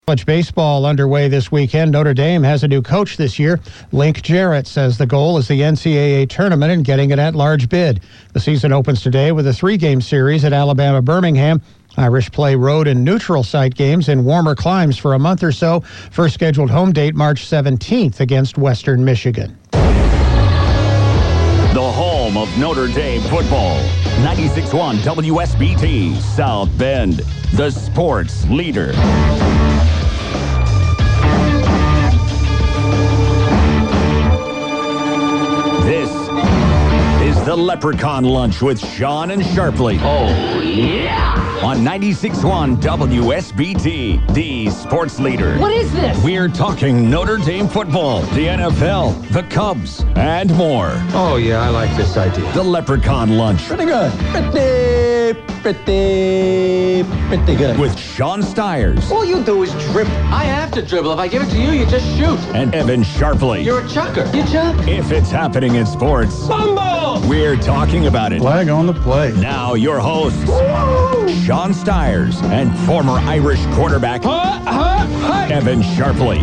College baseball underway this weekend. Notre Dame has a new coach this year. Link Jarrett says the goal is the NCAA tournament and getting an at-large bid. The season opens today with a 3-game series at Alabama Birmingham. Irish play road and neutral site games in warmer climes for a month or so. First scheduled home date March 17th against Western Michigan. The home of Notre Dame football. 96.1 WSBT South Bend, the sports leader. This is the Leprechaun Lunch with Sean and Sharpley. Oh, yeah! On 96.1 WSBT, the sports leader. What is this? We're talking Notre Dame football, the NFL, the Cubs, and more. Oh, yeah, I like this idea. The Leprechaun Lunch. Pretty good. Pretty good. With Sean Stiers. All you do is dribble. I have to dribble. If I give it to you, you just shoot. And Evan Sharpley. You're a chucker. You chuck. If it's happening in sports, Bumble! we're talking about it. Flag on the play. Now your hosts, Sean Stiers and former Irish quarterback, Evan Sharpley.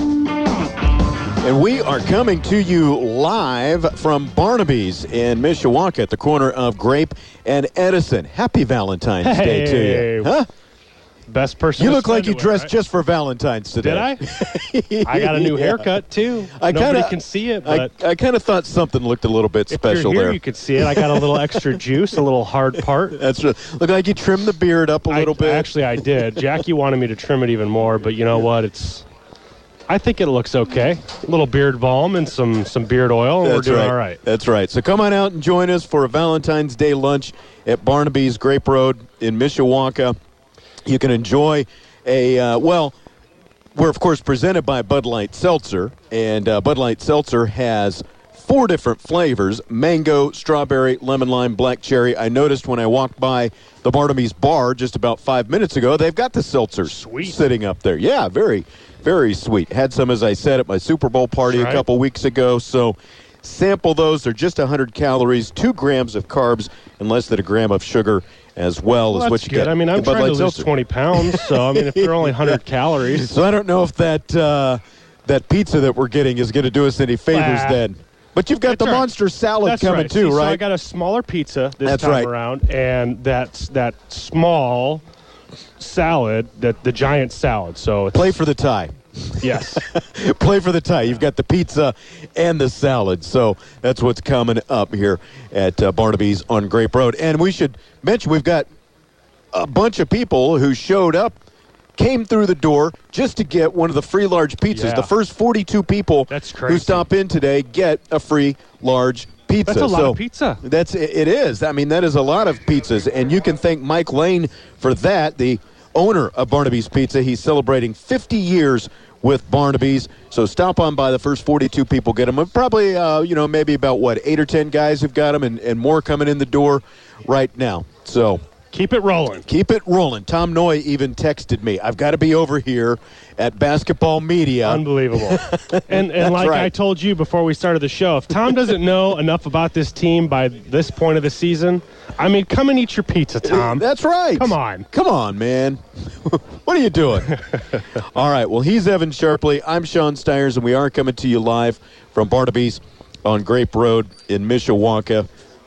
And we are coming to you live from Barnaby's in Mishawaka at the corner of Grape and Edison. Happy Valentine's Day to you. Huh? Best person. You look like you dressed just for Valentine's today. Did I? I got a new haircut too. Nobody can see it, but I kind of thought something looked a little bit special if you're here, there. You could see it. I got a little extra juice, a little hard part. That's right. Look like you trimmed the beard up a little bit. Actually, I did. Jackie wanted me to trim it even more, but you know what? I think it looks okay. A little beard balm and some beard oil, and we're doing all right. That's right. So come on out and join us for a Valentine's Day lunch at Barnaby's Grape Road in Mishawaka. You can enjoy we're, of course, presented by Bud Light Seltzer, and Bud Light Seltzer has 4 different flavors: mango, strawberry, lemon lime, black cherry. I noticed when I walked by the Barnaby's bar just about 5 minutes ago, they've got the seltzers sitting up there. Yeah, very, very sweet. Had some, as I said, at my Super Bowl party a couple weeks ago, so sample those. They're just 100 calories, 2 grams of carbs, and less than a gram of sugar as well as what you get. I mean, I'm trying to lose 20 pounds, so I mean, if they're only 100 calories. So I don't know if that pizza that we're getting is going to do us any favors then. But you've got the monster salad coming too, right? So I got a smaller pizza this time around, and that's that small salad, the giant salad. So play for the tie. Yes. Play for the tie. You've got the pizza and the salad. So that's what's coming up here at Barnaby's on Grape Road. And we should mention we've got a bunch of people who showed up, came through the door just to get one of the free large pizzas. Yeah. The first 42 people who stop in today get a free large pizza. That's a lot of pizza. It is. I mean, that is a lot of pizzas. And you can thank Mike Lane for that, the owner of Barnaby's Pizza. He's celebrating 50 years with Barnaby's. So stop on by. The first 42 people get them. Probably, maybe about, 8 or 10 guys who've got them and more coming in the door right now. So keep it rolling. Keep it rolling. Tom Noy even texted me, I've got to be over here at Basketball Media. Unbelievable. and like I told you before we started the show, if Tom doesn't know enough about this team by this point of the season, I mean, come and eat your pizza, Tom. That's right. Come on. Come on, man. What are you doing? All right, well, he's Evan Sharpley. I'm Sean Stiers, and we are coming to you live from Barnaby's on Grape Road in Mishawaka.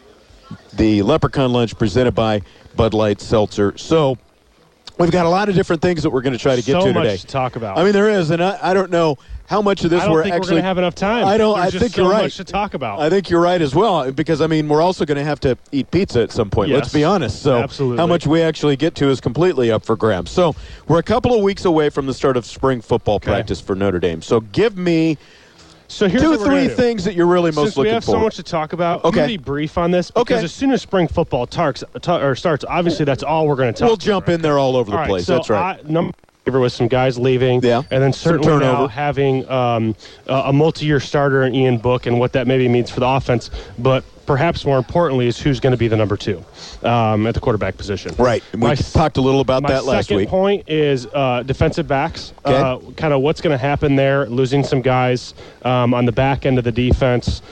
The Leprechaun Lunch presented by Bud Light Seltzer. So we've got a lot of different things that we're going to try to get to today. So much to talk about. I mean, there is, and I don't know how much of this we're going to have enough time. I think you're right. So much to talk about. I think you're right as well, because, I mean, we're also going to have to eat pizza at some point. Yes, let's be honest. So absolutely. How much we actually get to is completely up for grabs. So we're a couple of weeks away from the start of spring football practice for Notre Dame. So give me here's 2 or 3 things that you're really most looking for. We have so much to talk about. I'm going to be brief on this because as soon as spring football starts, obviously that's all we're going to talk about. We'll jump in there all over the place. So that's right. Number with some guys leaving, and then certainly now having a multi-year starter in Ian Book and what that maybe means for the offense. But perhaps more importantly, is who's going to be the number 2 at the quarterback position. Right. We talked a little about that last week. My second point is defensive backs. Okay. Kind of what's going to happen there, losing some guys on the back end of the defense,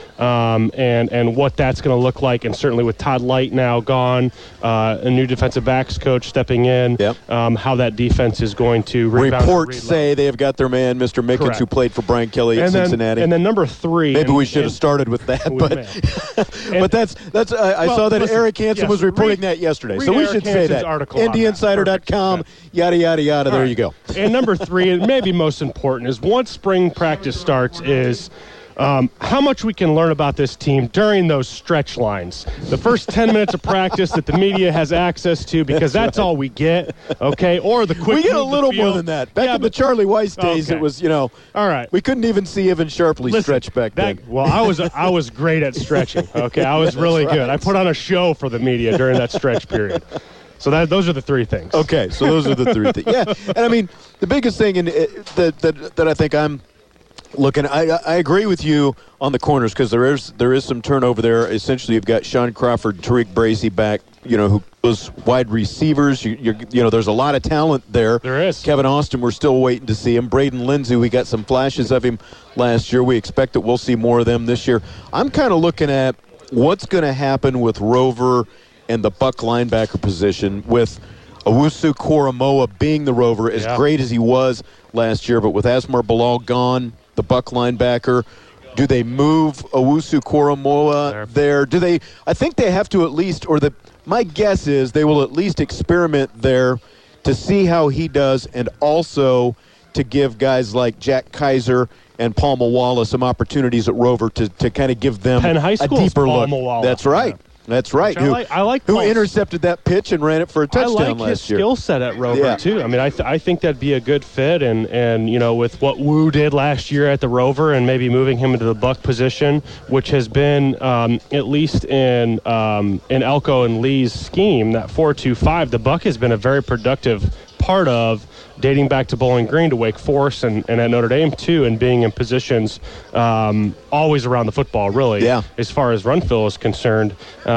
and what that's going to look like. And certainly with Todd Light now gone, a new defensive backs coach stepping in, how that defense is going to rebound. Reports say they have got their man, Mr. Mickens, Correct. who played for Brian Kelly at Cincinnati. And then number 3. Maybe we should have started with that, but that's. I saw that Eric Hansen was reporting that yesterday, so we should say that. IndyInsider.com, yada yada yada. There you go. And number 3, and maybe most important, is once spring practice starts, is how much we can learn about this team during those stretch lines. The first 10 minutes of practice that the media has access to, because that's all we get, okay? Or the quick. We get a little more than that. Back in the Charlie Weiss days, it was, all right. We couldn't even see Evan Sharpley stretch back then. Well, I was great at stretching, okay? I was really good. I put on a show for the media during that stretch period. So those are the 3 things. Okay, so those are the 3 things. Yeah, and I mean, the biggest thing that I think I'm looking, I agree with you on the corners, because there is some turnover there. Essentially, you've got Sean Crawford, Tariq Bracy back, who was wide receivers. There's a lot of talent there. There is. Kevin Austin, we're still waiting to see him. Braden Lindsey, we got some flashes of him last year. We expect that we'll see more of them this year. I'm kind of looking at what's going to happen with Rover and the Buck linebacker position, with Owusu Koromoa being the Rover, as great as he was last year, but with Asmar Bilal gone, the Buck linebacker, do they move Owusu Koromoa there? Do they? I think they have to at least, my guess is they will at least experiment there to see how he does, and also to give guys like Jack Kaiser and Paul Mawala some opportunities at Rover to kind of give them a deeper Paul look. Mawala. That's right. Yeah. That's right. I like who intercepted that pitch and ran it for a touchdown last year. I like his skill set at Rover, too. I mean, I think that'd be a good fit, and with what Wu did last year at the Rover and maybe moving him into the Buck position, which has been, at least in Elko and Lee's scheme, that 4-2-5, the Buck has been a very productive part of, dating back to Bowling Green to Wake Forest and at Notre Dame too, and being in positions always around the football, really, as far as run fill is concerned.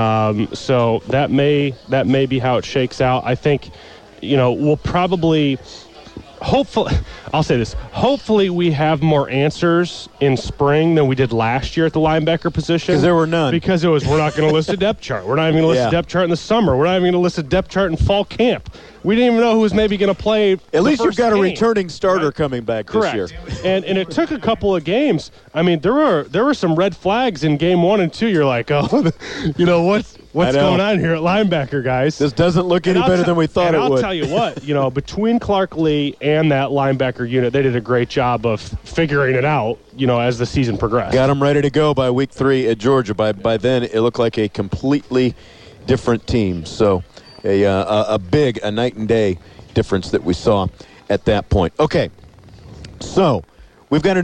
So that may be how it shakes out. I think, we'll probably, hopefully, I'll say this, hopefully we have more answers in spring than we did last year at the linebacker position. Because there were none. Because we're not going to list a depth chart. We're not even going to list a depth chart in the summer. We're not even going to list a depth chart in fall camp. We didn't even know who was maybe going to play. At least you've got a returning starter coming back this year. And it took a couple of games. I mean, there were some red flags in game 1 and 2. You're like, what's going on here at linebacker, guys? This doesn't look any better than we thought it would. I'll tell you what, between Clark Lee and that linebacker unit, they did a great job of figuring it out, as the season progressed. Got them ready to go by week 3 at Georgia. By then, it looked like a completely different team. So a night and day difference that we saw at that point. Okay, so we've got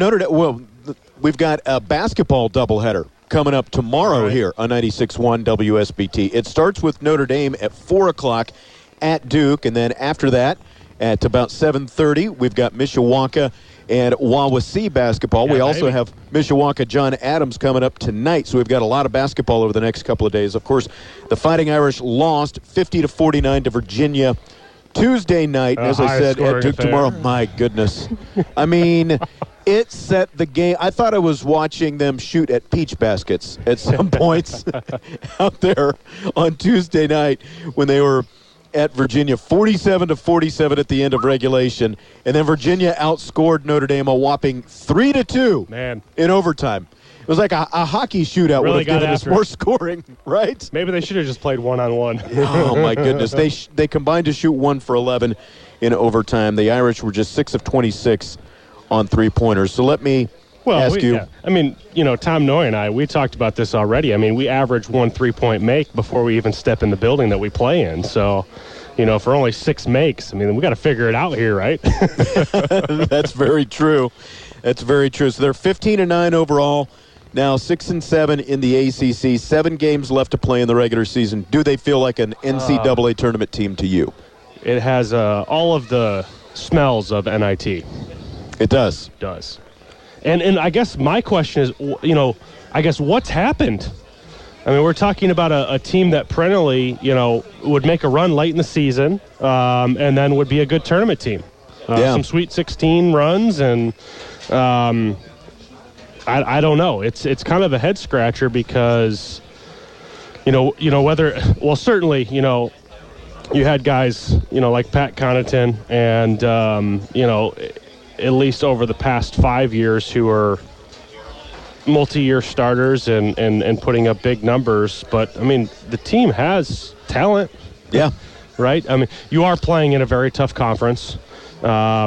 a basketball doubleheader coming up tomorrow here on 96.1 WSBT. It starts with Notre Dame at 4 o'clock at Duke, and then after that, at about 7:30, we've got Mishawaka and Wawasee basketball. We also have Mishawaka John Adams coming up tonight, so we've got a lot of basketball over the next couple of days. Of course, the Fighting Irish lost 50-49 to Virginia Tuesday night. As I said, at Duke tomorrow. My goodness. I mean, it set the game. I thought I was watching them shoot at peach baskets at some points out there on Tuesday night when they were at Virginia, 47-47 at the end of regulation, and then Virginia outscored Notre Dame a whopping 3-2 in overtime. It was like a hockey shootout would have given us more scoring, right? Maybe they should have just played one-on-one. Oh my goodness, they combined to shoot 1 for 11 in overtime. The Irish were just 6 of 26 on 3-pointers. So let me ask you. Yeah. I mean, Tom Noy and I, we talked about this already. I mean, we average 1 3-point make before we even step in the building that we play in. So, for only 6 makes, I mean, we got to figure it out here, right? That's very true. That's very true. So they're 15-9 overall. Now 6-7 in the ACC. 7 games left to play in the regular season. Do they feel like an NCAA tournament team to you? It has all of the smells of NIT. It does. It does. And I guess my question is, I guess what's happened? I mean, we're talking about a team that perennially, would make a run late in the season, and then would be a good tournament team. Some Sweet 16 runs, and I don't know. It's kind of a head scratcher because, certainly, you had guys, like Pat Connaughton and, at least over the past 5 years who are multi-year starters and putting up big numbers. But, I mean, the team has talent. Yeah. Right? I mean, you are playing in a very tough conference. I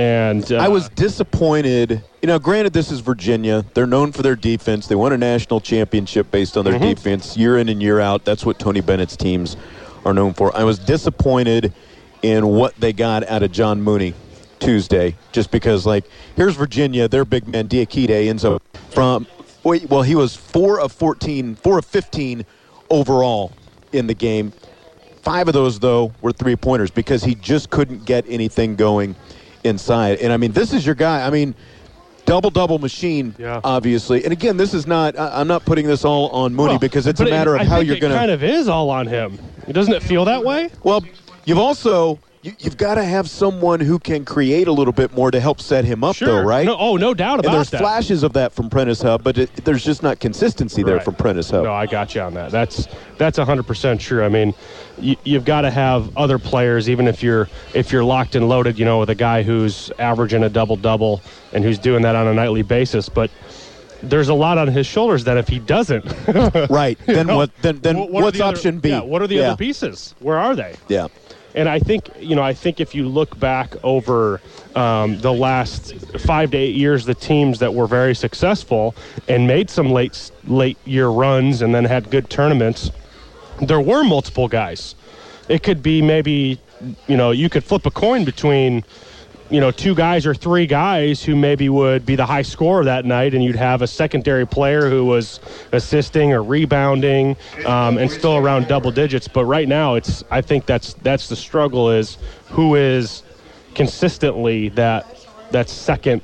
was disappointed. Granted, this is Virginia. They're known for their defense. They won a national championship based on their defense year in and year out. That's what Tony Bennett's teams are known for. I was disappointed in what they got out of John Mooney Tuesday, just because, here's Virginia. Their big man, Diakite, ends up he was 4 of 15 overall in the game. 5 of those, though, were three-pointers because he just couldn't get anything going inside. And, I mean, this is your guy. I mean, double-double machine, obviously. And, again, this is not – I'm not putting this all on Mooney because it's a matter of how you're going to – it kind of is all on him. Doesn't it feel that way? Well, you've also – you've got to have someone who can create a little bit more to help set him up, though, right? No doubt about that. And there's flashes of that from Prentice Hub, but there's just not consistency there from Prentice Hub. No, I got you on that. That's 100% true. I mean, you've got to have other players, even if you're locked and loaded, with a guy who's averaging a double-double and who's doing that on a nightly basis. But there's a lot on his shoulders that if he doesn't, right? Then what? Then what's option B? Yeah, what are the other pieces? Where are they? Yeah. And I think if you look back over the last 5 to 8 years, the teams that were very successful and made some late year runs and then had good tournaments, there were multiple guys. It could be maybe, you could flip a coin between, 2 guys or 3 guys who maybe would be the high scorer that night, and you'd have a secondary player who was assisting or rebounding and still around double digits. But right now, I think that's the struggle, is who is consistently that second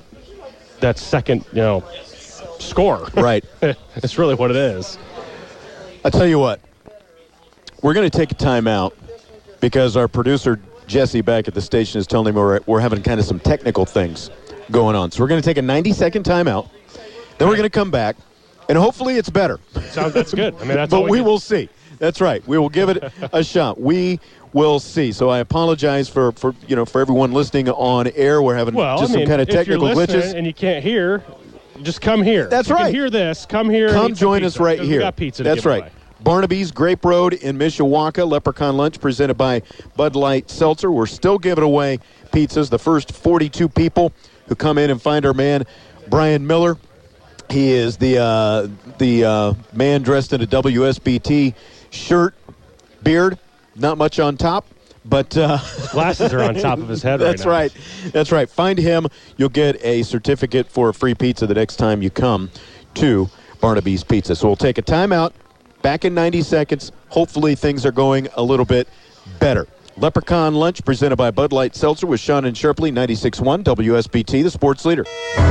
scorer. Right. That's really what it is. I'll tell you what. We're going to take a timeout because our producer Jesse back at the station is telling me we're having kind of some technical things going on. So we're going to take a 90-second timeout. Then we're going to come back, and hopefully it's better. That's good. I mean, that's but we will see. That's right. We will give it a shot. We will see. So I apologize for everyone listening on air. We're having some kind of technical glitches. And you can't hear, just come here. That's right. You can hear this. Come here. Come join us right here. We got pizza to That's give right. away. Barnaby's Grape Road in Mishawaka, Leprechaun Lunch presented by Bud Light Seltzer. We're still giving away pizzas. The first 42 people who come in and find our man, Brian Miller. He is the man dressed in a WSBT shirt, beard, not much on top. But glasses are on top of his head right now. That's right. That's right. Find him. You'll get a certificate for a free pizza the next time you come to Barnaby's Pizza. So we'll take a timeout. Back in 90 seconds. Hopefully things are going a little bit better. Leprechaun Lunch presented by Bud Light Seltzer with Sean and Sharpley, 96.1 WSBT, the sports leader.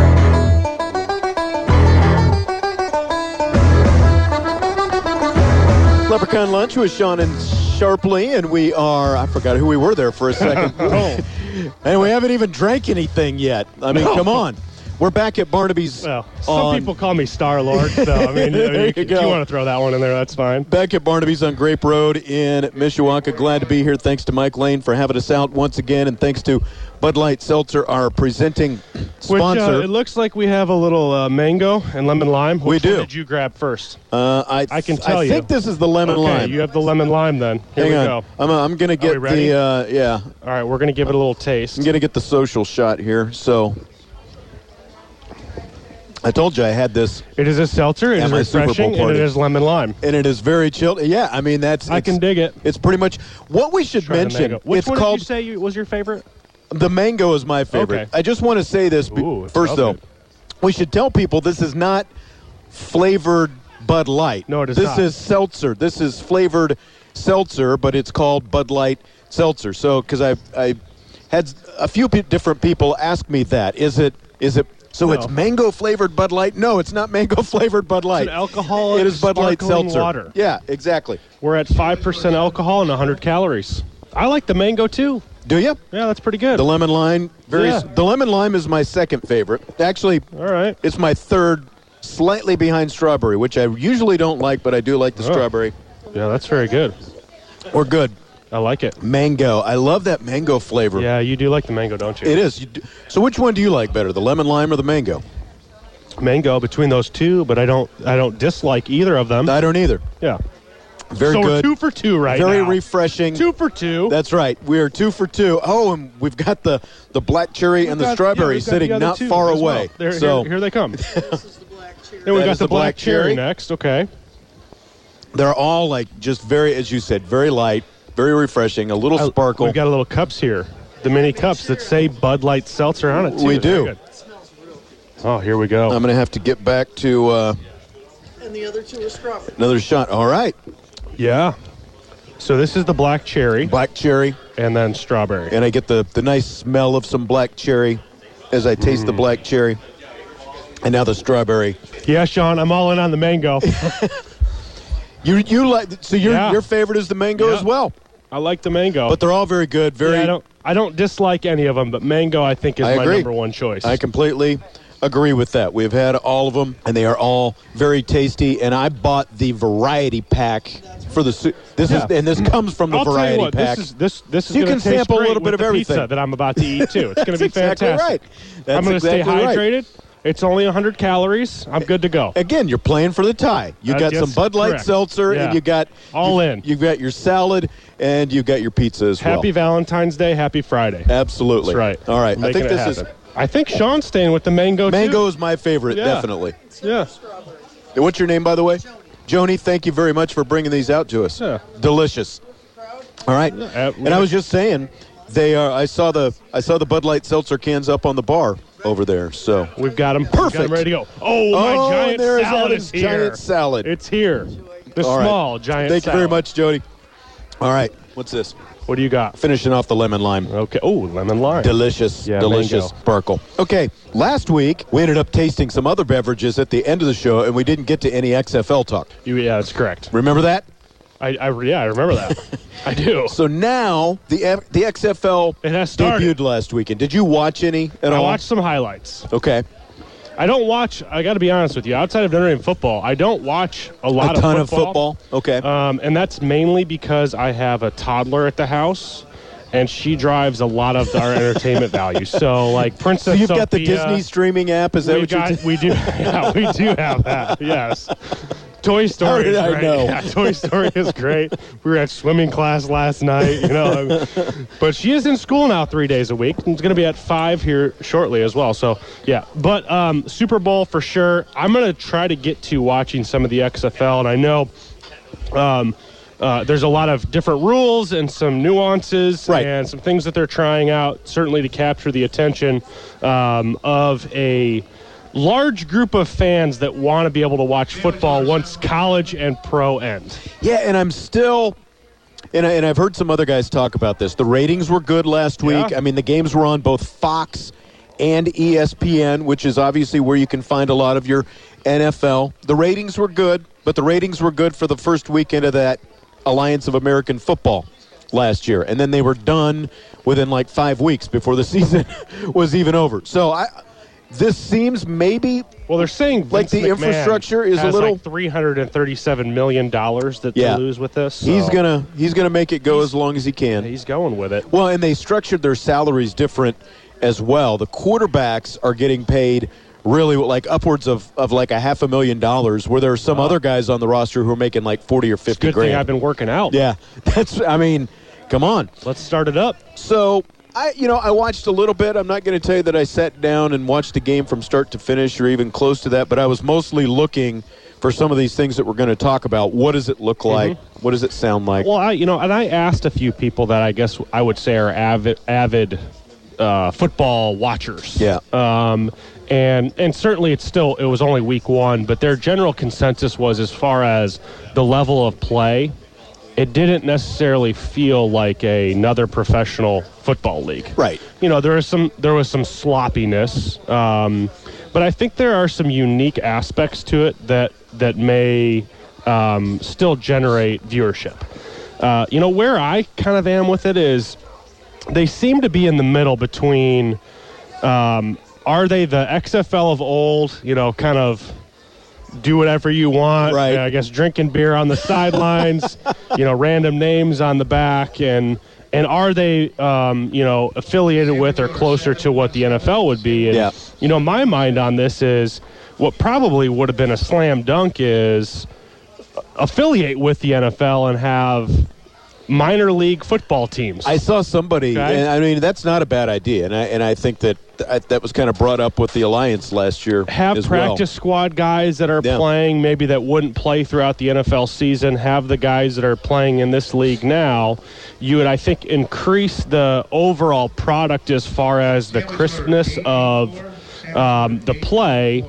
Leprechaun Lunch with Sean and Sharpley, and we are, I forgot who we were there for a second. And we haven't even drank anything yet. I mean, come on. We're back at Barnaby's. Well, some people call me Star-Lord, so, I mean, if you want to throw that one in there, that's fine. Back at Barnaby's on Grape Road in Mishawaka. Glad to be here. Thanks to Mike Lane for having us out once again, and thanks to Bud Light Seltzer, our presenting sponsor. Which, it looks like we have a little mango and lemon lime. Which one did you grab first? I can tell you. I think this is the lemon lime. Okay, you have the lemon lime then. Here we go. I'm going to get the, yeah. All right, we're going to give it a little taste. I'm going to get the social shot here, so... I told you I had this. It is a seltzer. It is refreshing, and it is lemon lime. And it is very chilled. Yeah, I mean, I can dig it. It's pretty much what we should mention. Which one did you say was your favorite? The mango is my favorite. Okay. I just want to say this first, though. We should tell people this is not flavored Bud Light. No, it is not. This is seltzer. This is flavored seltzer, but it's called Bud Light Seltzer. So, because I had a few different people ask me that. Is it So it's mango-flavored Bud Light? No, it's not mango-flavored Bud Light. It's an alcoholic, it is Bud Light seltzer. Water. Yeah, exactly. We're at 5% alcohol and 100 calories. I like the mango, too. Do you? Yeah, that's pretty good. The lemon lime, the lemon lime is my second favorite. Actually, all right. It's my third, slightly behind strawberry, which I usually don't like, but I do like the strawberry. Yeah, that's very good. Or good. I like it. Mango. I love that mango flavor. Yeah, you do like the mango, don't you? It is. So which one do you like better, the lemon lime or the mango? Mango between those two, but I don't dislike either of them. I don't either. Yeah. Very so good. We're 2 for 2 right Very now. refreshing. 2 for 2. That's right. We are 2 for 2. Oh, and we've got the black cherry and the strawberry sitting not far away. Well. Here they come. This is the black cherry. Then we got the black cherry next. Okay. They're all like just very, as you said, very light, very refreshing, a little sparkle. We've got a little cups here, the mini cups that say Bud Light Seltzer on it too. We do. Oh, here we go. I'm going to have to get back to. And the other two are strawberry. Another shot. All right. Yeah. So this is the black cherry. Black cherry. And then strawberry. And I get the nice smell of some black cherry as I taste the black cherry. And now the strawberry. Yeah, Sean, I'm all in on the mango. You like, so your favorite is the mango as well. I like the mango. But they're all very good. I don't dislike any of them, but mango I think is my number one choice. I completely agree with that. We've had all of them, and they are all very tasty. And I bought the variety pack for the this comes from the variety pack. This is so you can sample a little bit of everything pizza that I'm about to eat too. It's going to be exactly fantastic. Right. I'm going to stay hydrated. Right. It's only 100 calories. I'm good to go. Again, you're playing for the tie. You got some Bud Light seltzer, and you got you've got your salad, and you've got your pizza as well. Happy Valentine's Day. Happy Friday. Absolutely. That's right. All right. I think this is. I think Sean's staying with the mango. Mango is my favorite, definitely. Yeah. What's your name, by the way? Joni. Thank you very much for bringing these out to us. Yeah. Delicious. All right. And I was just saying, they are. I saw the Bud Light seltzer cans up on the bar over there. So we've got them perfect. Got them ready to go. Oh, my giant salad is here. Giant salad. It's here. The small giant. Thank you very much, Jody. All right. What's this? What do you got? Finishing off the lemon lime. Okay. Oh, lemon lime. Delicious. Yeah, delicious mango. sparkle. Okay. Last week, we ended up tasting some other beverages at the end of the show, and we didn't get to any XFL talk. Yeah, that's correct. Remember that? I remember that. I do. So now the XFL debuted last weekend. Did you watch any at all? I watched some highlights. Okay. I don't watch. I got to be honest with you. Outside of Notre Dame football, I don't watch a lot of football. A ton of football. Okay. And that's mainly because I have a toddler at the house, and she drives a lot of our entertainment value. So, like Princess Sophia. So you've got the Sophia, Disney streaming app. Is that what you're we do. Yeah, we do have that. Yes. Toy Story is great. Yeah, Toy Story is great. We were at swimming class last night, But she is in school now 3 days a week. And it's going to be at 5 here shortly as well. So, yeah. But Super Bowl for sure. I'm going to try to get to watching some of the XFL. And I know there's a lot of different rules and some nuances and some things that they're trying out, certainly to capture the attention of a large group of fans that want to be able to watch football once college and pro end. Yeah, and I'm still, and I've heard some other guys talk about this. The ratings were good last week. I mean, the games were on both Fox and ESPN, which is obviously where you can find a lot of your NFL. The ratings were good, but the ratings were good for the first weekend of that Alliance of American Football last year. And then they were done within like 5 weeks before the season was even over. So this seems maybe they're saying Vince like the McMahon infrastructure is has a little like $337 million that they lose with this. So. He's gonna make it go as long as he can. He's going with it. Well, and they structured their salaries different as well. The quarterbacks are getting paid really like upwards of like $500,000, where there are some other guys on the roster who are making like 40 or 50 good grand. Thing I've been working out. Yeah, come on. Let's start it up. So I watched a little bit. I'm not going to tell you that I sat down and watched the game from start to finish or even close to that, but I was mostly looking for some of these things that we're going to talk about. What does it look like? What does it sound like? Well, and I asked a few people that I guess I would say are avid football watchers. Yeah. And certainly it was only week 1, but their general consensus was, as far as the level of play it didn't necessarily feel like another professional football league. Right. You know, there was some sloppiness, but I think there are some unique aspects to it that may still generate viewership. You know, where I kind of am with it is they seem to be in the middle between are they the XFL of old, you know, kind of do whatever you want, right. I guess drinking beer on the sidelines, you know, random names on the back, and are they, you know, affiliated with or closer to what the NFL would be? And, you know, my mind on this is what probably would have been a slam dunk is affiliate with the NFL and have minor league football teams. I saw somebody, okay? and I mean, that's not a bad idea, and I think that was kind of brought up with the Alliance last year. Have as practice squad guys that are playing, maybe that wouldn't play throughout the NFL season. Have the guys that are playing in this league now. You would, I think, increase the overall product as far as the crispness of the play.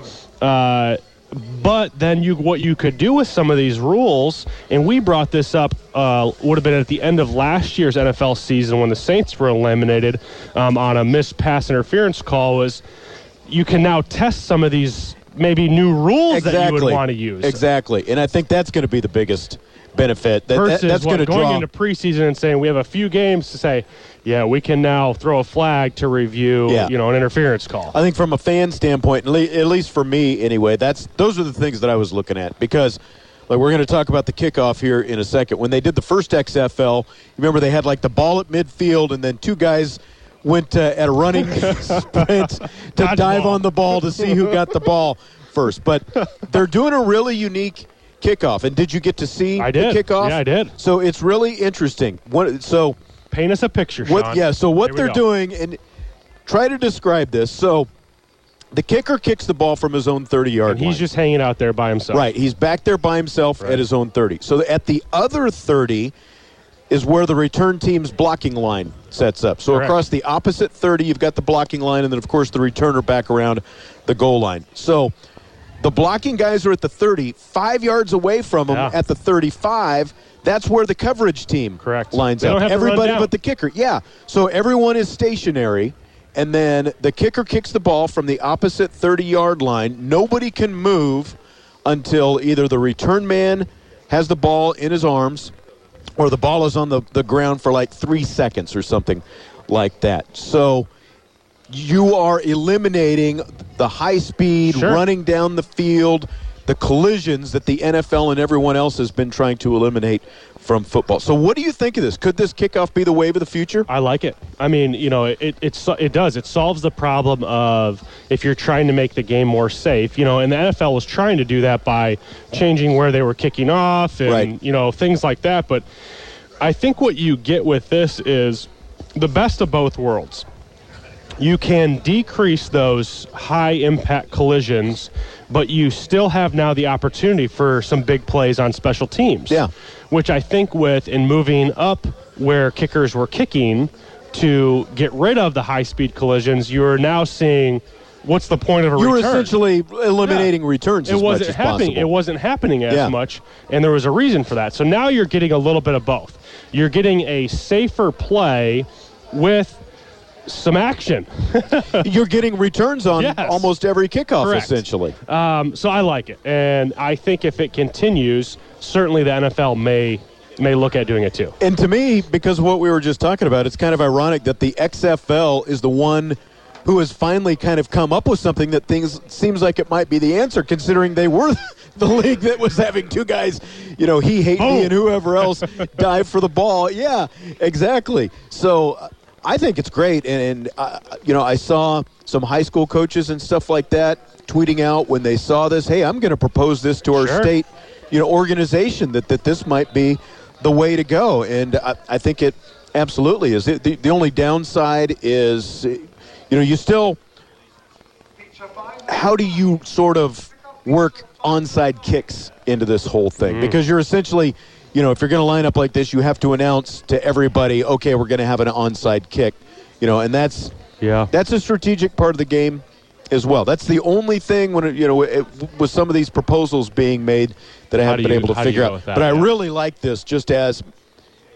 But then what you could do with some of these rules, and we brought this up, would have been at the end of last year's NFL season when the Saints were eliminated on a missed pass interference call, was you can now test some of these maybe new rules that you would want to use. Exactly, and I think that's going to be the biggest benefit. That's going to going into preseason and saying we have a few games to say, yeah, we can now throw a flag to review, you know, an interference call. I think from a fan standpoint, at least for me anyway, those are the things that I was looking at, because like we're going to talk about the kickoff here in a second. When they did the first XFL, remember they had like the ball at midfield and then two guys went at a running sprint to dive on the ball to see who got the ball first. But they're doing a really unique kickoff. And did you get to see the kickoff? Yeah, I did. So it's really interesting. Paint us a picture, Sean. So what they're doing, and try to describe this. So the kicker kicks the ball from his own 30-yard line. He's just hanging out there by himself. Right. He's back there by himself at his own 30. So at the other 30 is where the return team's blocking line sets up. So across the opposite 30, you've got the blocking line, and then, of course, the returner back around the goal line. So the blocking guys are at the 30, 5 yards away from them at the 35. That's where the coverage team lines up. Everybody but the kicker. Yeah. So everyone is stationary, and then the kicker kicks the ball from the opposite 30-yard line. Nobody can move until either the return man has the ball in his arms or the ball is on the ground for like 3 seconds or something like that. So you are eliminating the high-speed running down the field, the collisions that the NFL and everyone else has been trying to eliminate from football. So what do you think of this? Could this kickoff be the wave of the future? I like it. I mean, you know, it does. It solves the problem of if you're trying to make the game more safe, you know, and the NFL was trying to do that by changing where they were kicking off and, you know, things like that. But I think what you get with this is the best of both worlds. You can decrease those high-impact collisions, but you still have now the opportunity for some big plays on special teams. Yeah. Which I think in moving up where kickers were kicking to get rid of the high-speed collisions, you're now seeing what's the point of a return? You were essentially eliminating returns as much as possible. It wasn't happening as much, and there was a reason for that. So now you're getting a little bit of both. You're getting a safer play with some action. You're getting returns on almost every kickoff, essentially. So I like it. And I think if it continues, certainly the NFL may look at doing it too. And to me, because of what we were just talking about, it's kind of ironic that the XFL is the one who has finally kind of come up with something that seems like it might be the answer, considering they were the league that was having two guys, you know, he hate me and whoever else dive for the ball. Yeah, exactly. So I think it's great, and you know, I saw some high school coaches and stuff like that tweeting out when they saw this, hey, I'm going to propose this to our state, you know, organization that this might be the way to go, and I think it absolutely is. The only downside is, you know, you still, how do you sort of work onside kicks into this whole thing? Because you're essentially, you know, if you're going to line up like this, you have to announce to everybody, okay, we're going to have an onside kick, you know, and that's a strategic part of the game as well. That's the only thing when, you know, with some of these proposals being made that I haven't been able to figure out. But I really like this just as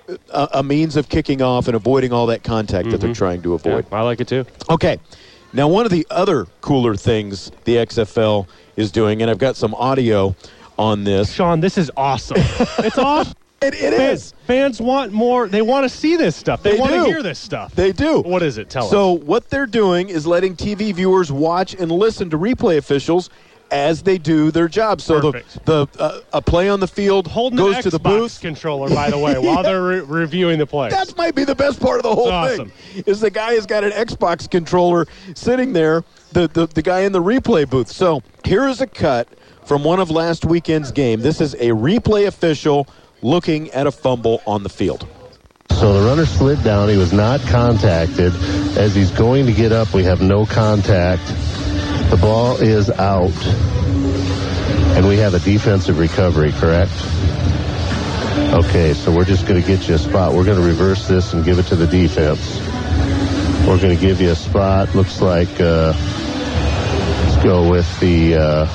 a means of kicking off and avoiding all that contact that they're trying to avoid. Yeah, I like it too. Okay. Now, one of the other cooler things the XFL is doing, and I've got some audio on this. Sean, this is awesome. It's awesome. It is. Fans want more. They want to see this stuff. They want to do. hear this stuff. They do. What is it? Tell us. So what they're doing is letting TV viewers watch and listen to replay officials as they do their job. So a play on the field holding goes the to the Xbox booth. controller, by the way, while they're reviewing the play. That might be the best part of the whole thing. Is the guy has got an Xbox controller sitting there, the guy in the replay booth. So here is a cut from one of last weekend's game. This is a replay official looking at a fumble on the field. So the runner slid down. He was not contacted. As he's going to get up, we have no contact. The ball is out. And we have a defensive recovery, correct? Okay, so we're just going to get you a spot. We're going to reverse this and give it to the defense. We're going to give you a spot. Looks like, let's go with the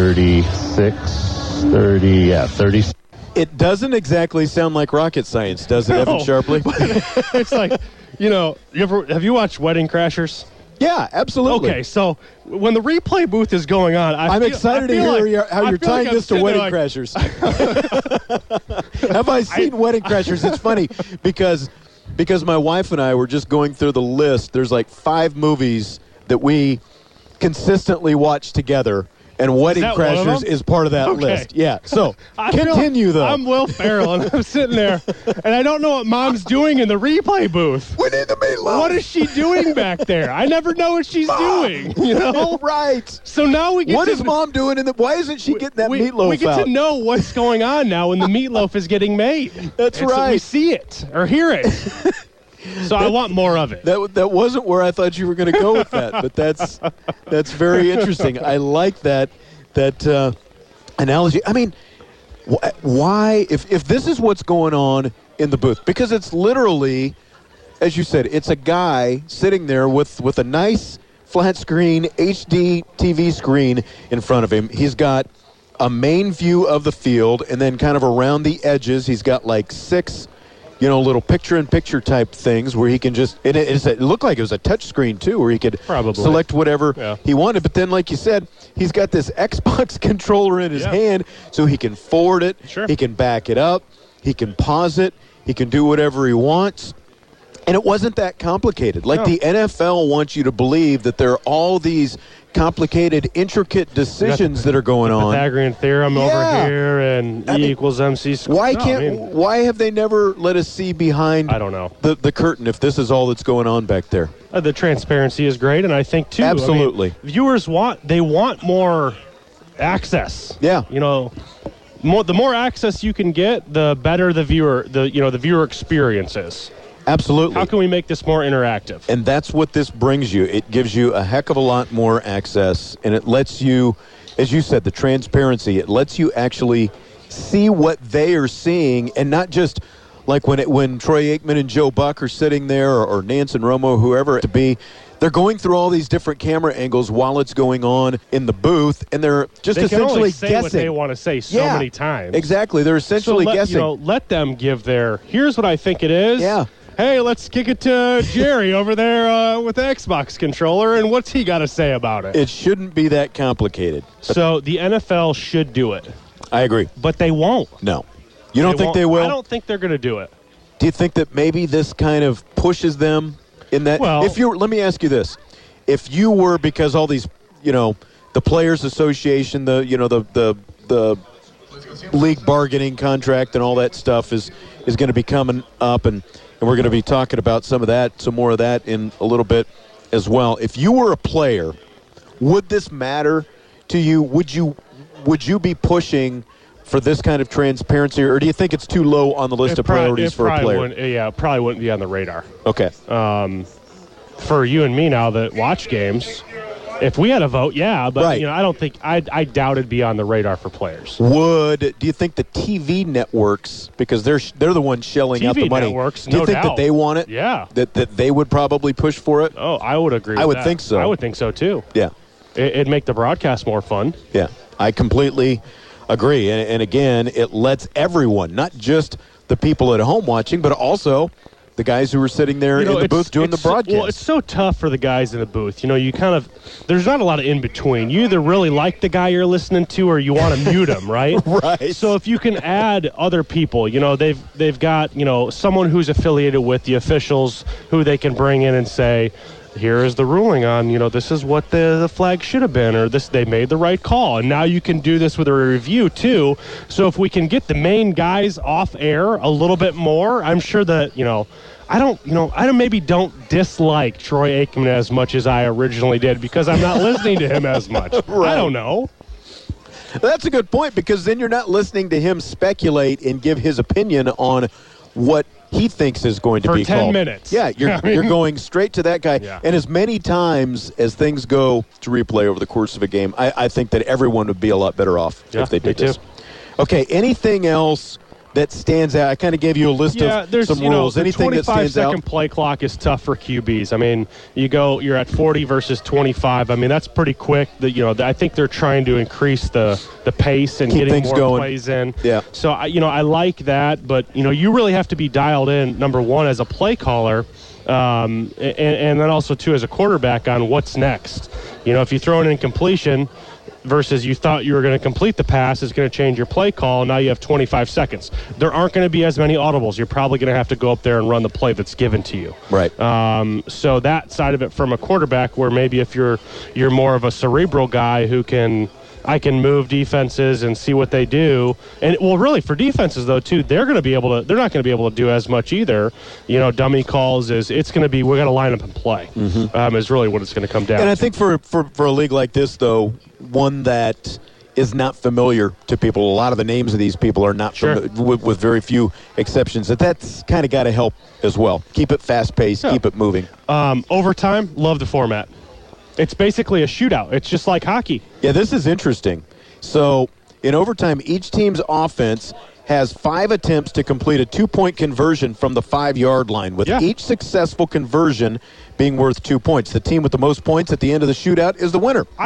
36, 30. It doesn't exactly sound like rocket science, does it, Evan Sharpley? It's like, have you watched Wedding Crashers? Yeah, absolutely. Okay, so when the replay booth is going on, I'm excited to hear how you're tying this to Wedding Crashers. Have I seen Wedding Crashers? It's funny because my wife and I were just going through the list. There's like 5 movies that we consistently watch together. And Wedding Crashers is part of that list. Yeah. So continue, though. I'm Will Ferrell, and I'm sitting there, and I don't know what Mom's doing in the replay booth. We need the meatloaf. What is she doing back there? I never know what she's doing. Right. So now we get. What is Mom doing? Why isn't she getting that meatloaf out? We get to know what's going on now when the meatloaf is getting made. That's right. So we see it or hear it. So I want more of it. That wasn't where I thought you were going to go with that, but that's very interesting. I like that analogy. I mean, why if this is what's going on in the booth? Because it's literally, as you said, it's a guy sitting there with a nice flat screen HD TV screen in front of him. He's got a main view of the field, and then kind of around the edges, he's got like 6 little picture-in-picture type things where he can just – it looked like it was a touch screen, too, where he could select whatever he wanted. But then, like you said, he's got this Xbox controller in his hand, so he can forward it. Sure. He can back it up. He can pause it. He can do whatever he wants. And it wasn't that complicated. Like the NFL wants you to believe that there are all these complicated, intricate decisions that are going on. Pythagorean theorem over here and E equals MC squared. Why have they never let us see behind I don't know. the curtain if this is all that's going on back there? The transparency is great, and I think, too, absolutely. Viewers want more access. Yeah. The more access you can get, the better the viewer experience is. Absolutely. How can we make this more interactive? And that's what this brings you. It gives you a heck of a lot more access, and it lets you, as you said, the transparency. It lets you actually see what they are seeing, and not just like when Troy Aikman and Joe Buck are sitting there, or Nance and Romo, whoever it to be. They're going through all these different camera angles while it's going on in the booth, and they're just essentially say guessing what they want to say so many times. Exactly. They're essentially guessing. Let them give here's what I think it is. Yeah. Hey, let's kick it to Jerry over there with the Xbox controller, and what's he got to say about it? It shouldn't be that complicated. So the NFL should do it. I agree. But they won't. No. You don't think they will? I don't think they're going to do it. Do you think that maybe this kind of pushes them in that? Well, let me ask you this. If you were, because all these, the Players Association, the league bargaining contract and all that stuff is going to be coming up, and we're going to be talking about some more of that in a little bit as well. If you were a player, would this matter to you? Would you be pushing for this kind of transparency, or do you think it's too low on the list of priorities for a player? It probably wouldn't be on the radar. Okay. For you and me now that watch games, if we had a vote, but right. I don't think I doubt it'd be on the radar for players. Do you think the TV networks, because they're the ones shelling out the money, networks, do you think that they want it? Yeah. That they would probably push for it? Oh, I would agree. I would think so. I would think so too. Yeah. It'd make the broadcast more fun. Yeah, I completely agree. And again, it lets everyone, not just the people at home watching, but also the guys who were sitting there in the booth doing the broadcast. Well, it's so tough for the guys in the booth. You kind of, there's not a lot of in between. You either really like the guy you're listening to or you want to mute him, right? Right. So if you can add other people, they've got, someone who's affiliated with the officials who they can bring in and say, here is the ruling on, this is what the flag should have been, or they made the right call. And now you can do this with a review, too. So if we can get the main guys off air a little bit more, I'm sure that, I don't dislike Troy Aikman as much as I originally did because I'm not listening to him as much. Right. I don't know. That's a good point, because then you're not listening to him speculate and give his opinion on what he thinks is going to be called. For 10 minutes. Yeah, you're going straight to that guy. Yeah. And as many times as things go to replay over the course of a game, I think that everyone would be a lot better off if they did this. Okay, anything else that stands out? I kind of gave you a list of some rules. Anything that stands out? The 25-second play clock is tough for QBs. I mean, you're at 40 versus 25. I mean, that's pretty quick. I think they're trying to increase the pace and keep getting more going. plays in. Yeah. So, I like that, but, you really have to be dialed in, number one, as a play caller, and then also, too, as a quarterback on what's next. If you throw an incompletion versus you thought you were going to complete the pass, is going to change your play call. Now you have 25 seconds. There aren't going to be as many audibles. You're probably going to have to go up there and run the play that's given to you. Right. So that side of it from a quarterback, where maybe if you're more of a cerebral guy who I can move defenses and see what they do. And really for defenses though too, they're not going to be able to do as much either. Dummy calls it's going to be, we're going to line up and play. Is really what it's going to come down to. And I think for a league like this though, one that is not familiar to people, a lot of the names of these people are not familiar, with very few exceptions, that's kind of got to help as well. Keep it fast-paced, keep it moving. Overtime, love the format. It's basically a shootout. It's just like hockey. Yeah, this is interesting. So in overtime, each team's offense has 5 attempts to complete a 2-point conversion from the 5-yard line, with each successful conversion being worth 2 points. The team with the most points at the end of the shootout is the winner. I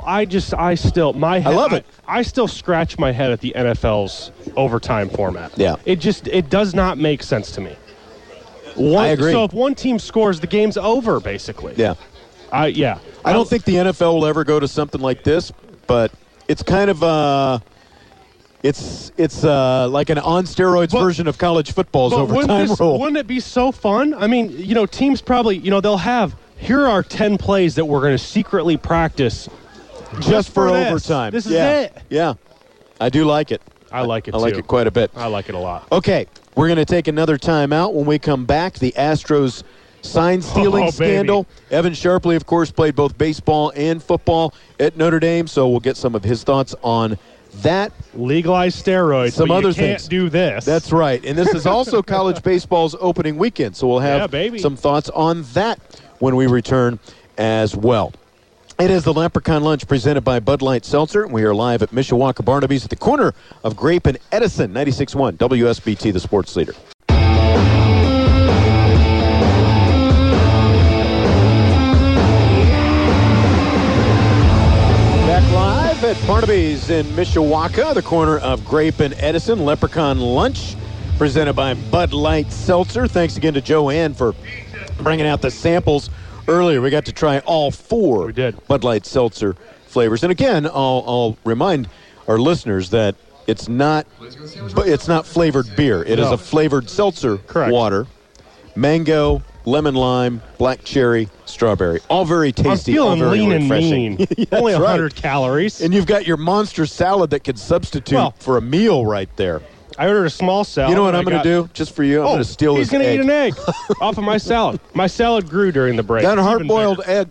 love it. I still scratch my head at the NFL's overtime format. Yeah. It does not make sense to me. I agree. So if one team scores, the game's over, basically. Yeah. I don't think the NFL will ever go to something like this, but it's kind of it's like an on steroids version of college football's overtime rule. Wouldn't it be so fun? I mean, teams probably, they'll have, here are 10 plays that we're going to secretly practice just for overtime. This is it. Yeah. I do like it. I like it too. I like it quite a bit. I like it a lot. Okay, we're going to take another timeout. When we come back, the Astros sign-stealing scandal. Baby. Evan Sharpley, of course, played both baseball and football at Notre Dame, so we'll get some of his thoughts on that. Legalize steroids, some but other you can't things. do this. That's right. And this is also college baseball's opening weekend, so we'll have some thoughts on that when we return as well. It is the Leprechaun Lunch presented by Bud Light Seltzer. We are live at Mishawaka Barnaby's at the corner of Grape and Edison, 96.1 WSBT, the sports leader. At Barnaby's in Mishawaka, the corner of Grape and Edison, Leprechaun Lunch, presented by Bud Light Seltzer. Thanks again to Joanne for bringing out the samples earlier. We got to try all 4 Bud Light Seltzer flavors. And again, I'll remind our listeners that it's not flavored beer. It is a flavored seltzer water, mango, lemon lime, black cherry, strawberry. All very tasty. I'm feeling all very lean refreshing. and mean. Only 100 calories. And you've got your monster salad that could substitute for a meal right there. I ordered a small salad. You know what I'm going to do just for you? I'm going to steal his egg. He's going to eat an egg off of my salad. My salad grew during the break. That hard-boiled egg.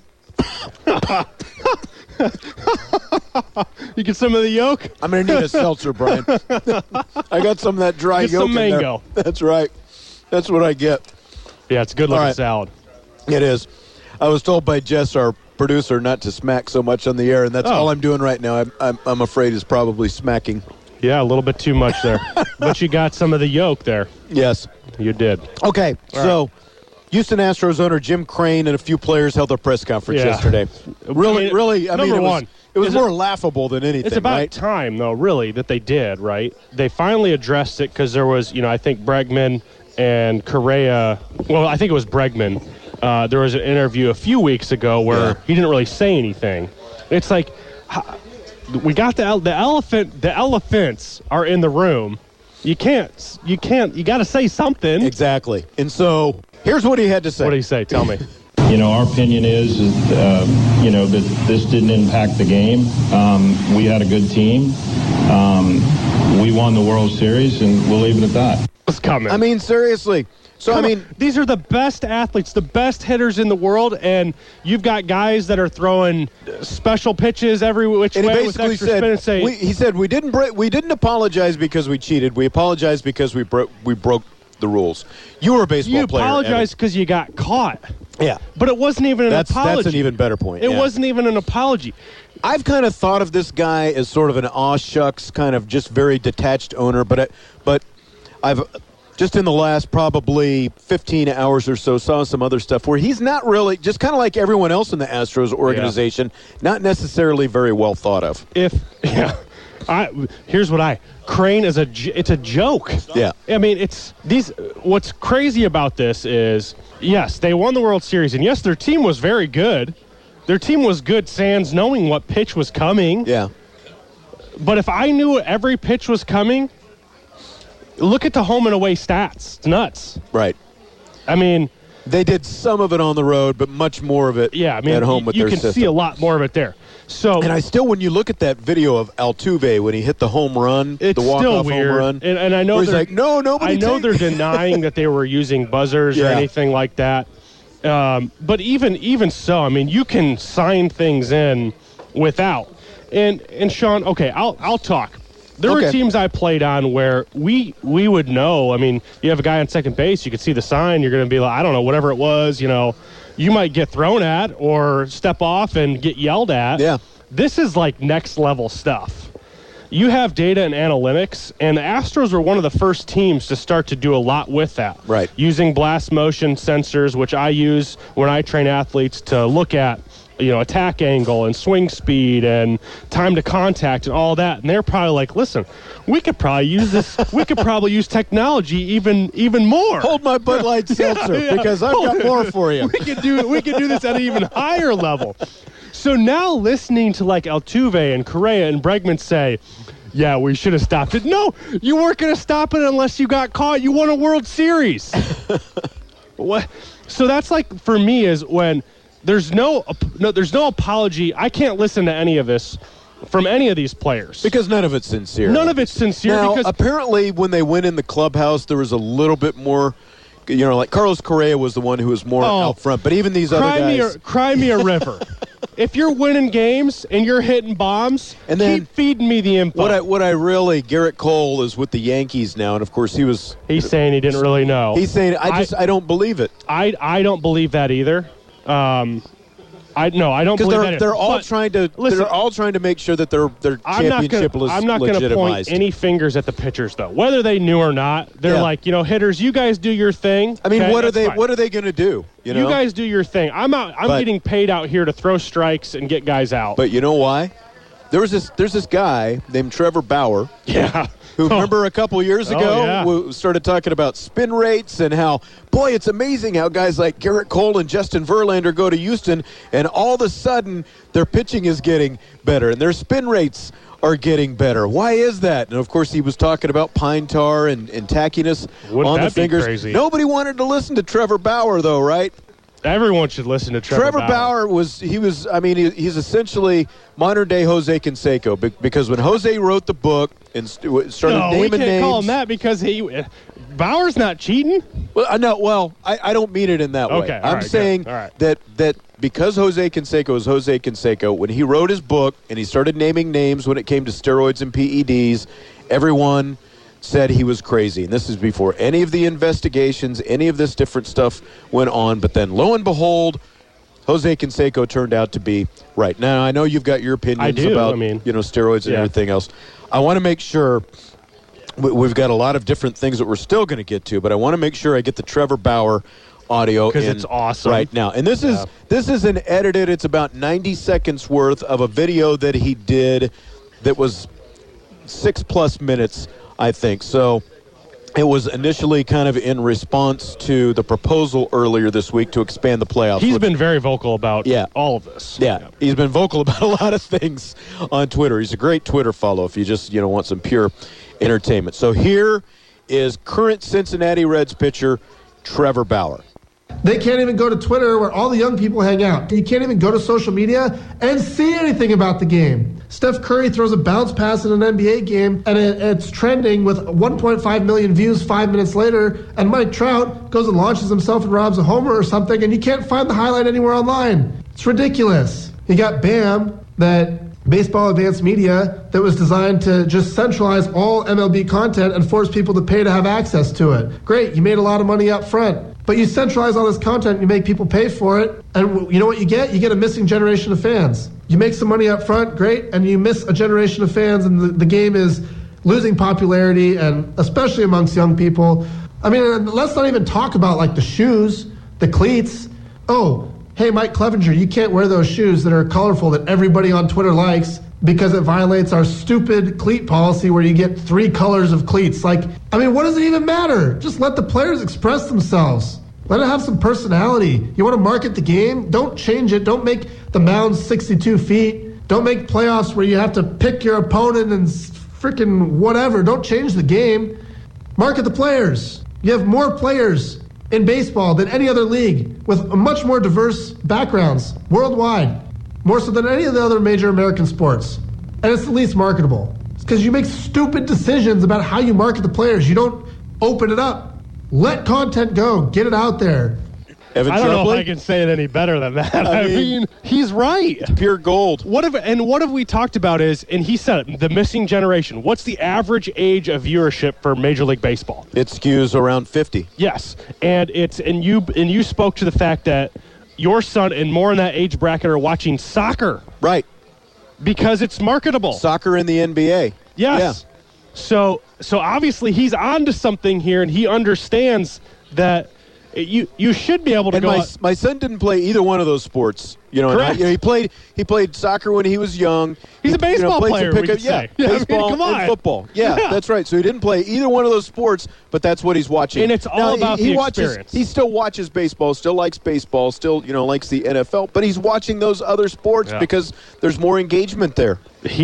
You get some of the yolk? I'm going to need a seltzer, Brian. I got some of that dry yolk some mango. In there. That's right. That's what I get. Yeah, it's a good-looking salad. It is. I was told by Jess, our producer, not to smack so much on the air, and that's all I'm doing right now. I'm afraid is probably smacking. Yeah, a little bit too much there. But you got some of the yolk there. Yes. You did. Okay, so Houston Astros owner Jim Crane and a few players held their press conference yesterday. Really, I mean, It was more laughable than anything, It's about right? time, though, really, that they did, right? They finally addressed it because there was, I think Bregman and Correa, well, I think it was Bregman. There was an interview a few weeks ago where he didn't really say anything. It's like, we got the elephants are in the room. You got to say something. Exactly. And so here's what he had to say. What did he say? Tell me. Our opinion is that this didn't impact the game. We had a good team. We won the World Series, and we'll leave it at that. It's coming. I mean, seriously. So, these are the best athletes, the best hitters in the world, and you've got guys that are throwing special pitches every which and way he basically with extra spin and say, he said we didn't apologize because we cheated. We apologized because we broke the rules. You were a baseball player. You apologized because you got caught. Yeah. But it wasn't even an apology. That's an even better point. It wasn't even an apology. I've kind of thought of this guy as sort of an aw shucks, kind of just very detached owner, but I've just in the last probably 15 hours or so saw some other stuff where he's not really, just kind of like everyone else in the Astros organization, not necessarily very well thought of. Here's what Crane is it's a joke. Yeah. I mean, what's crazy about this is, yes, they won the World Series, and yes, their team was very good. Their team was good, sans knowing what pitch was coming. Yeah. But if I knew every pitch was coming, look at the home and away stats. It's nuts. Right. I mean, they did some of it on the road, but much more of it at home with their system. You can see a lot more of it there. So, and I still, when you look at that video of Altuve when he hit the home run, the walk-off home run, and I know he's like, no, nobody. I know they're denying that they were using buzzers or anything like that. But even so, I mean, you can sign things in without. And Sean, okay, I'll talk. There were teams I played on where we would know. I mean, you have a guy on second base, you could see the sign. You're going to be like, I don't know, whatever it was, you might get thrown at or step off and get yelled at. Yeah. This is like next level stuff. You have data and analytics, and the Astros were one of the first teams to start to do a lot with that. Right. Using blast motion sensors, which I use when I train athletes to look at, attack angle and swing speed and time to contact and all that. And they're probably like, listen, we could probably use this. We could probably use technology even more. Hold my Bud Light seltzer because I've got more for you. We could do this at an even higher level. So now listening to like Altuve and Correa and Bregman say, yeah, we should have stopped it. No, you weren't going to stop it unless you got caught. You won a World Series. What? So that's like, for me, is when there's no apology. I can't listen to any of this from any of these players. Because none of it's sincere. None of it's sincere. Now, because apparently when they went in the clubhouse, there was a little bit more, like Carlos Correa was the one who was more out front. But even these other guys. Cry me a river. If you're winning games and you're hitting bombs, and then keep feeding me the info. Garrett Cole is with the Yankees now, and of course he's saying he didn't really know. He's saying, I don't believe it. I don't believe that either. I don't believe that. They're all trying to make sure that their championship is I'm not going to legitimized. point any fingers at the pitchers though, whether they knew or not. They're like, hitters, you guys do your thing. I mean, okay, what are they going to do? You guys do your thing. I'm getting paid out here to throw strikes and get guys out. But you know why? There's this guy named Trevor Bauer. Yeah. Who remember a couple years ago we started talking about spin rates and how, boy, it's amazing how guys like Garrett Cole and Justin Verlander go to Houston and all of a sudden their pitching is getting better and their spin rates are getting better. Why is that? And, of course, he was talking about pine tar and tackiness on the fingers. Crazy? Nobody wanted to listen to Trevor Bauer, though, right? Everyone should listen to Trevor Bauer. He's essentially modern-day Jose Canseco because when Jose wrote the book and started naming names. We can't call him that because Bauer's not cheating. Well, I don't mean it in that way. Okay, I'm saying that because Jose Canseco is Jose Canseco, when he wrote his book and he started naming names when it came to steroids and PEDs, everyone said he was crazy. And this is before any of the investigations, any of this different stuff went on. But then, lo and behold, Jose Canseco turned out to be right. Now, I know you've got your opinions about steroids and everything else. I want to make sure we've got a lot of different things that we're still going to get to, but I want to make sure I get the Trevor Bauer audio because in it's awesome right now. And this is an edited. It's about 90 seconds worth of a video that he did that was 6+ minutes, I think. So it was initially kind of in response to the proposal earlier this week to expand the playoffs. He's been very vocal about all of this. Yeah, he's been vocal about a lot of things on Twitter. He's a great Twitter follow if you just want some pure entertainment. So here is current Cincinnati Reds pitcher Trevor Bauer. They can't even go to Twitter where all the young people hang out. You can't even go to social media and see anything about the game. Steph Curry throws a bounce pass in an NBA game, and it's trending with 1.5 million views 5 minutes later, and Mike Trout goes and launches himself and robs a homer or something, and you can't find the highlight anywhere online. It's ridiculous. You got BAM, that Baseball Advanced Media, that was designed to just centralize all MLB content and force people to pay to have access to it. Great, you made a lot of money up front. But you centralize all this content, you make people pay for it, and you know what you get? You get a missing generation of fans. You make some money up front, great, and you miss a generation of fans, and the game is losing popularity, and especially amongst young people. I mean, let's not even talk about, like, the shoes, the cleats. Oh, hey, Mike Clevenger, you can't wear those shoes that are colorful that everybody on Twitter likes because it violates our stupid cleat policy where you get 3 colors of cleats. Like, I mean, what does it even matter? Just let the players express themselves. Let it have some personality. You want to market the game? Don't change it. Don't make the mound 62 feet. Don't make playoffs where you have to pick your opponent and freaking whatever. Don't change the game. Market the players. You have more players in baseball than any other league with much more diverse backgrounds worldwide. More so than any of the other major American sports. And it's the least marketable. It's because you make stupid decisions about how you market the players. You don't open it up. Let content go. Get it out there. Evan I don't know Tremblay? if I can say it any better than that. I mean, he's right. Pure gold. What have we talked about is, and he said it, the missing generation. What's the average age of viewership for Major League Baseball? It skews around 50. Yes, and you spoke to the fact that your son and more in that age bracket are watching soccer. Right. Because it's marketable. Soccer in the NBA. Yes. Yeah. So obviously he's onto something here, and he understands that you should be able to and my son didn't play either one of those sports. Correct. He played soccer when he was young. He's a baseball player. Baseball come on. and football. Yeah, that's right. So he didn't play either one of those sports, but that's what he's watching. And it's all about the experience. He still watches baseball, still likes baseball, still likes the NFL, but he's watching those other sports because there's more engagement there.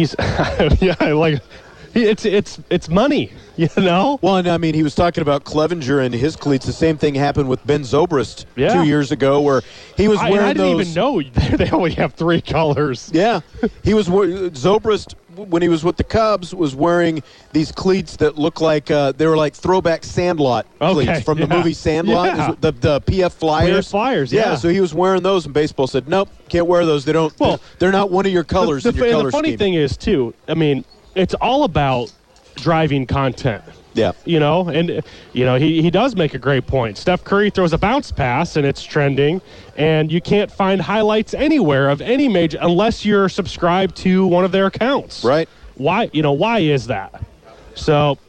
It's money, Well, and I mean, he was talking about Clevenger and his cleats. The same thing happened with Ben Zobrist 2 years ago, where he was wearing I didn't those. even know they only have 3 colors. Yeah, he was Zobrist when he was with the Cubs was wearing these cleats that look like they were like throwback Sandlot cleats from the movie Sandlot. Yeah. The PF Flyers. PF Flyers, yeah. So he was wearing those, and baseball said, nope, can't wear those. They don't. Well, they're not one of your colors in your color The funny scheme. thing is, too, I mean, it's all about driving content. Yeah. And he does make a great point. Steph Curry throws a bounce pass, and it's trending, and you can't find highlights anywhere of any major unless you're subscribed to one of their accounts. Right. Why is that? So,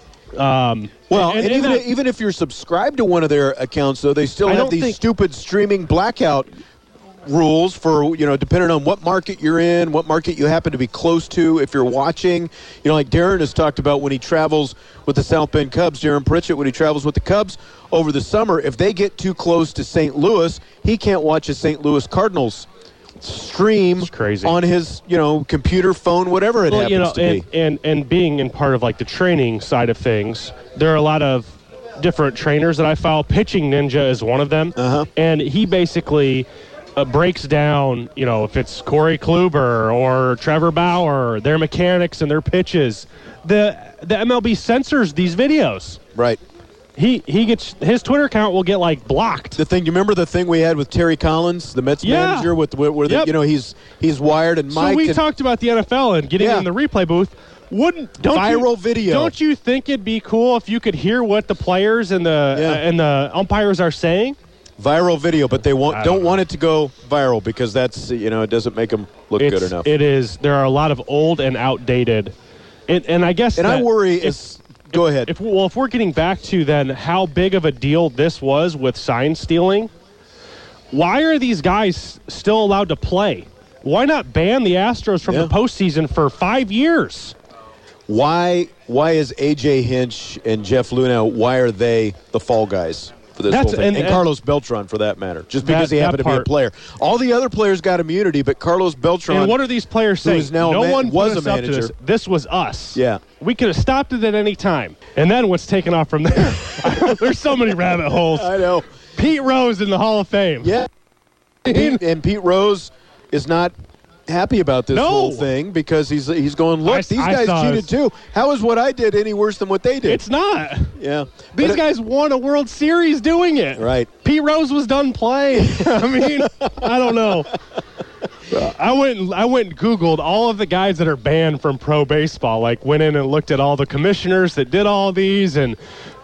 even if you're subscribed to one of their accounts, though, they still have these stupid streaming blackout rules for, depending on what market you're in, what market you happen to be close to. If you're watching, like Darren has talked about when he travels with the South Bend Cubs, Darren Pritchett, when he travels with the Cubs over the summer, if they get too close to St. Louis, he can't watch a St. Louis Cardinals stream on his, computer, phone, whatever it happens to be. And being in part of like the training side of things, there are a lot of different trainers that I follow. Pitching Ninja is one of them. And he basically breaks down, if it's Corey Kluber or Trevor Bauer, their mechanics and their pitches. The MLB censors these videos. Right. He gets his Twitter account will get blocked. You remember the thing we had with Terry Collins, the Mets manager, he's wired and Mike. So we talked about the NFL and getting in the replay booth. Viral video. Don't you think it'd be cool if you could hear what the players and the umpires are saying? Viral video, but they don't want it to go viral because that's it doesn't make them look good enough. It is. There are a lot of old and outdated, and I guess. And I worry Go ahead. If we're getting back to then how big of a deal this was with sign stealing, why are these guys still allowed to play? Why not ban the Astros from the postseason for 5 years? Why is A.J. Hinch and Jeff Luna, why are they the fall guys for this whole thing? And Carlos Beltran, for that matter, just because he happened to be a player. All the other players got immunity, but Carlos Beltran, and what are these players saying? Who is now no one was put a us up to manager. This was us. Yeah. We could have stopped it at any time. And then what's taken off from there? There's so many rabbit holes. I know. Pete Rose in the Hall of Fame. Yeah. Pete Rose is not happy about this whole thing because he's going, look, these guys cheated too. How is what I did any worse than what they did? It's not. Yeah. These guys won a World Series doing it. Right. Pete Rose was done playing. I mean, I don't know. I went and Googled all of the guys that are banned from pro baseball. Like, went in and looked at all the commissioners that did all these, and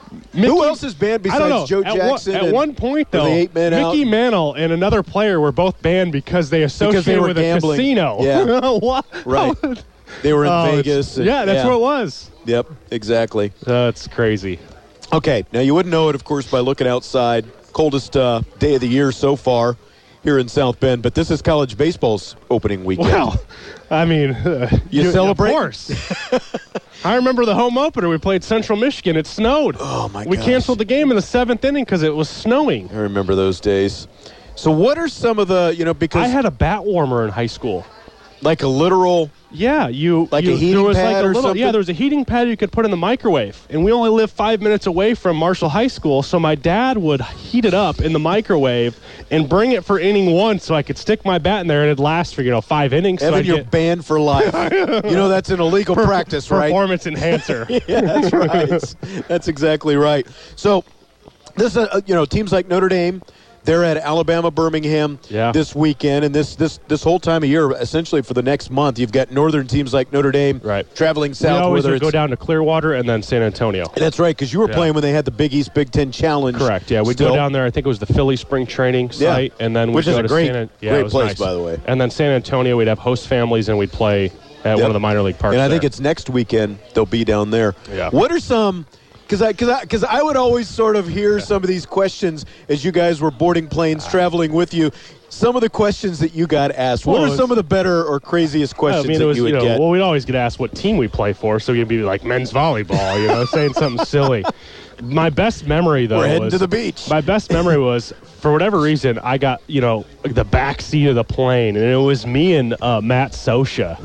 who else is banned besides Joe Jackson? At one point, though, Mickey Mantle and another player were both banned because they associated with gambling. A casino. Yeah. What? Right. They were in Vegas. That's what it was. Yep, exactly. That's crazy. Okay, now you wouldn't know it, of course, by looking outside. Coldest day of the year so far here in South Bend, but this is college baseball's opening weekend. Well, I mean, you celebrate? Of course. I remember the home opener. We played Central Michigan. It snowed. Oh, my God. We canceled the game in the 7th inning because it was snowing. I remember those days. So what are some of the, because... I had a bat warmer in high school. Like a literal... Yeah, a heating pad or something? Yeah, there was a heating pad you could put in the microwave. And we only lived 5 minutes away from Marshall High School, so my dad would heat it up in the microwave and bring it for inning 1 so I could stick my bat in there and it'd last for, 5 innings. Evan, you're banned for life. That's an illegal practice, right? Performance enhancer. Yeah, that's right. That's exactly right. So, this, teams like Notre Dame, they're at Alabama, Birmingham this weekend, and this whole time of year, essentially for the next month, you've got northern teams like Notre Dame traveling south. We always would go down to Clearwater and then San Antonio. That's right, because you were playing when they had the Big East Big Ten Challenge. Correct. Yeah, we'd go down there. I think it was the Philly spring training site, and then we'd go to great place, nice. By the way. And then San Antonio, we'd have host families, and we'd play at one of the minor league parks. And I think it's next weekend they'll be down there. Yeah. What are some? Because I would always sort of hear some of these questions as you guys were boarding planes, traveling with you. Some of the questions that you got asked. What are some of the better or craziest questions that you would get? Well, we'd always get asked what team we play for, so you'd be like men's volleyball, saying something silly. My best memory, though, we're heading to the beach. My best memory was, for whatever reason, I got, the back seat of the plane, and it was me and Matt Sosha.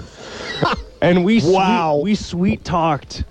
And we sweet talked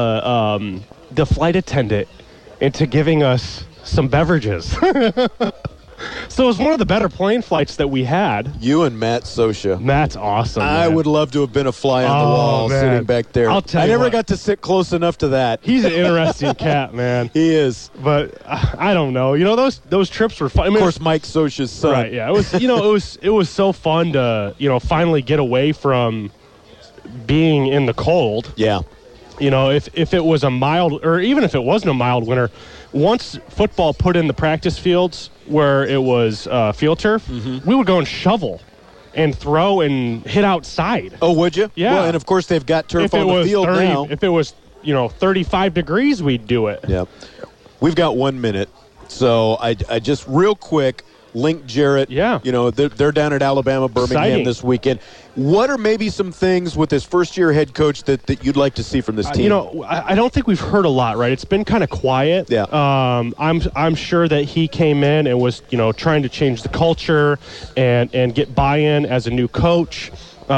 the flight attendant into giving us some beverages. So it was one of the better plane flights that we had. You and Matt Sosha. Matt's awesome. I would love to have been a fly on the wall sitting back there. I'll tell you I never got to sit close enough to that. He's an interesting cat, man. He is. But I don't know. Those trips were fun. Of course, Mike Sosha's son. Right, yeah. It was it was so fun to, finally get away from being in the cold. Yeah. If it was a mild, or even if it wasn't a mild winter, once football put in the practice fields where it was field turf, we would go and shovel and throw and hit outside. Oh, would you? Yeah. Well, and of course they've got turf on the field now. If it was, 35 degrees, we'd do it. Yeah. We've got 1 minute, so I just real quick. Link Jarrett. Yeah. They're down at Alabama, Birmingham this weekend. What are maybe some things with this first-year head coach that you'd like to see from this team? I don't think we've heard a lot, right? It's been kind of quiet. Yeah. I'm sure that he came in and was, trying to change the culture and get buy-in as a new coach.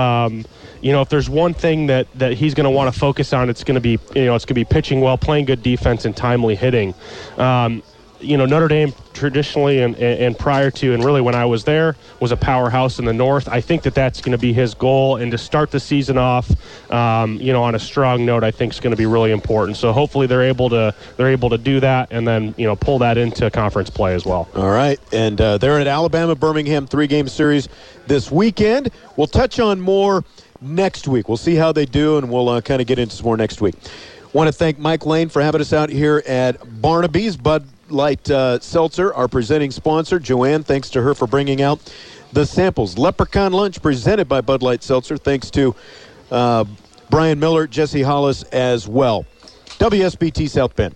If there's one thing that he's going to want to focus on, it's going to be, it's going to be pitching well, playing good defense, and timely hitting. Notre Dame traditionally and prior to, and really when I was there, was a powerhouse in the North. I think that's going to be his goal, and to start the season off, on a strong note, I think is going to be really important. So hopefully they're able to do that, and then pull that into conference play as well. All right, and they're at Alabama, Birmingham, 3-game series this weekend. We'll touch on more next week. We'll see how they do, and we'll kind of get into some more next week. Want to thank Mike Lane for having us out here at Barnaby's. Bud Light Seltzer, our presenting sponsor. Joanne, thanks to her for bringing out the samples. Leprechaun Lunch presented by Bud Light Seltzer. Thanks to Brian Miller, Jesse Hollis as well. WSBT South Bend.